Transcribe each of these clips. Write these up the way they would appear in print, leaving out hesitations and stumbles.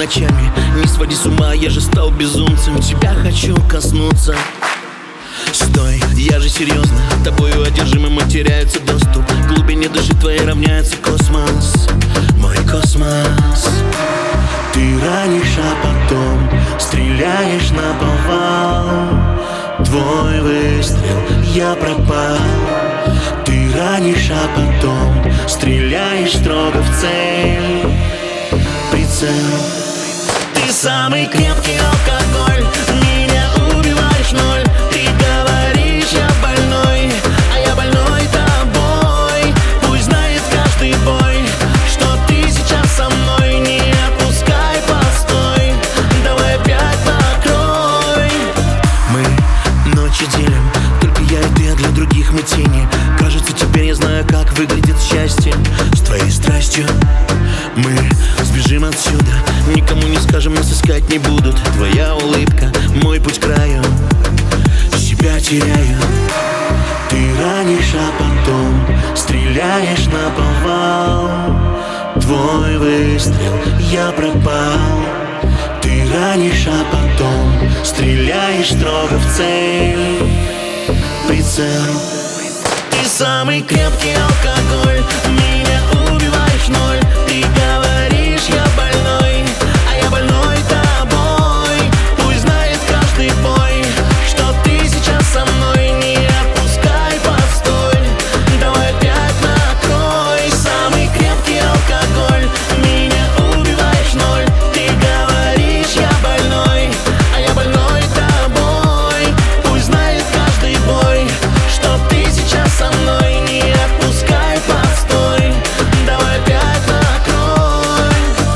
ночами. Не своди с ума, я же стал безумцем. Тебя хочу коснуться. Стой, я же серьезно, тобою одержимым теряется доступ. К глубине души твоей равняется космос, мой космос. Ты ранишь, а потом стреляешь наповал. Твой выстрел, я пропал. Ты ранишь, а потом стреляешь строго в цель. Прицел. Ты самый крепкий алкоголь, меня убиваешь ноль. Ты говоришь, я больной, а я больной тобой. Пусть знает каждый бой, что ты сейчас со мной. Не отпускай, постой, давай опять накрой. Мы ночи делим, только я и ты, а для других мы тени. Кажется, теперь я знаю, как выглядит счастье. С твоей страстью мы сбежим отсюда, никому не скажем, нас искать не будут. Твоя улыбка, мой путь к краю, себя теряю. Ты ранишь, а потом стреляешь наповал. Твой выстрел, я пропал. Ты ранишь, а потом стреляешь строго в цель. Прицел. Ты самый крепкий алкоголь, меня убиваешь ноль. Ты говоришь, я больной, а я больной тобой. Пусть знает каждый бой, что ты сейчас со мной. Не отпускай, постой, давай опять накрой. Самый крепкий алкоголь, меня убиваешь ноль. Ты говоришь, я больной, а я больной тобой. Пусть знает каждый бой, что ты сейчас со мной. Не отпускай, постой, давай опять накрой.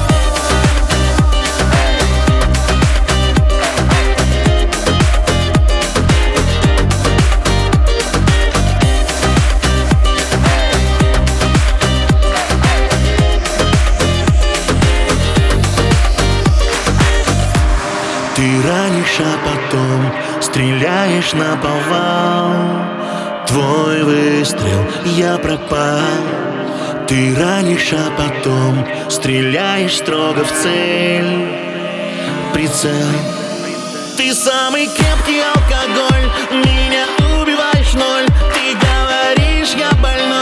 Ты ранишь, а потом стреляешь наповал. Твой выстрел, я пропал. Ты ранишь, а потом стреляешь строго в цель. Прицел. Ты самый крепкий алкоголь, меня убиваешь ноль. Ты говоришь, я больной,